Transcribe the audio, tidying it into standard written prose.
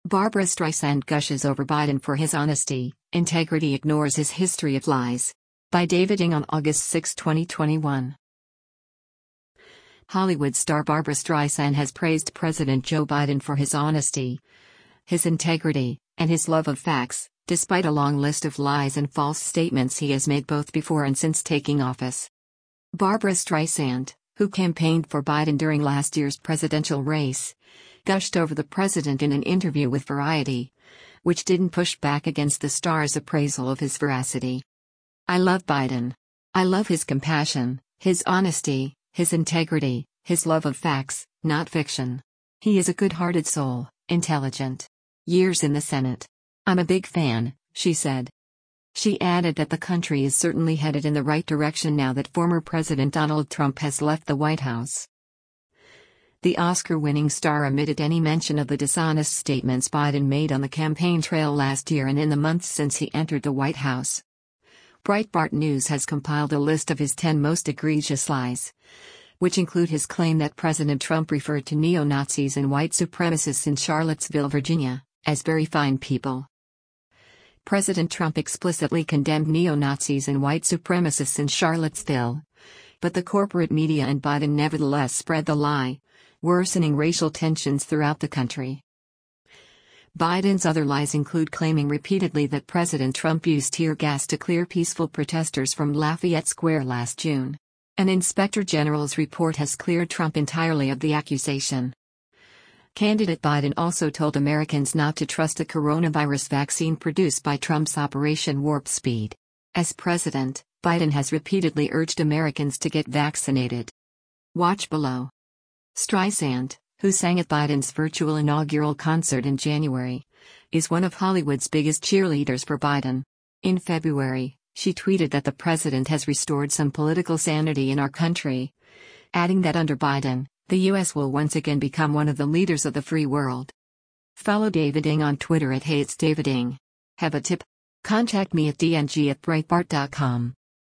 Barbra Streisand gushes over Biden for his honesty, integrity ignores his history of lies. By David Ng on August 6, 2021. Hollywood star Barbra Streisand has praised President Joe Biden for his honesty, his integrity, and his love of facts, despite a long list of lies and false statements he has made both before and since taking office. Barbra Streisand, who campaigned for Biden during last year's presidential race, gushed over the president in an interview with Variety, which didn't push back against the star's appraisal of his veracity. "I love Biden. I love his compassion, his honesty, his integrity, his love of facts, not fiction. He is a good-hearted soul, intelligent. Years in the Senate. I'm a big fan," she said. She added that the country is certainly headed in the right direction now that former President Donald Trump has left the White House. The Oscar-winning star omitted any mention of the dishonest statements Biden made on the campaign trail last year and in the months since he entered the White House. Breitbart News has compiled a list of his 10 most egregious lies, which include his claim that President Trump referred to neo-Nazis and white supremacists in Charlottesville, Virginia, as very fine people. President Trump explicitly condemned neo-Nazis and white supremacists in Charlottesville, but the corporate media and Biden nevertheless spread the lie, worsening racial tensions throughout the country. Biden's other lies include claiming repeatedly that President Trump used tear gas to clear peaceful protesters from Lafayette Square last June. An inspector general's report has cleared Trump entirely of the accusation. Candidate Biden also told Americans not to trust the coronavirus vaccine produced by Trump's Operation Warp Speed. As president, Biden has repeatedly urged Americans to get vaccinated. Watch below. Streisand, who sang at Biden's virtual inaugural concert in January, is one of Hollywood's biggest cheerleaders for Biden. In February, she tweeted that the president has restored some political sanity in our country, adding that under Biden, the U.S. will once again become one of the leaders of the free world. Follow David Ng on Twitter at @HeyIt'sDavidNg. Have a tip? Contact me at dng@breitbart.com.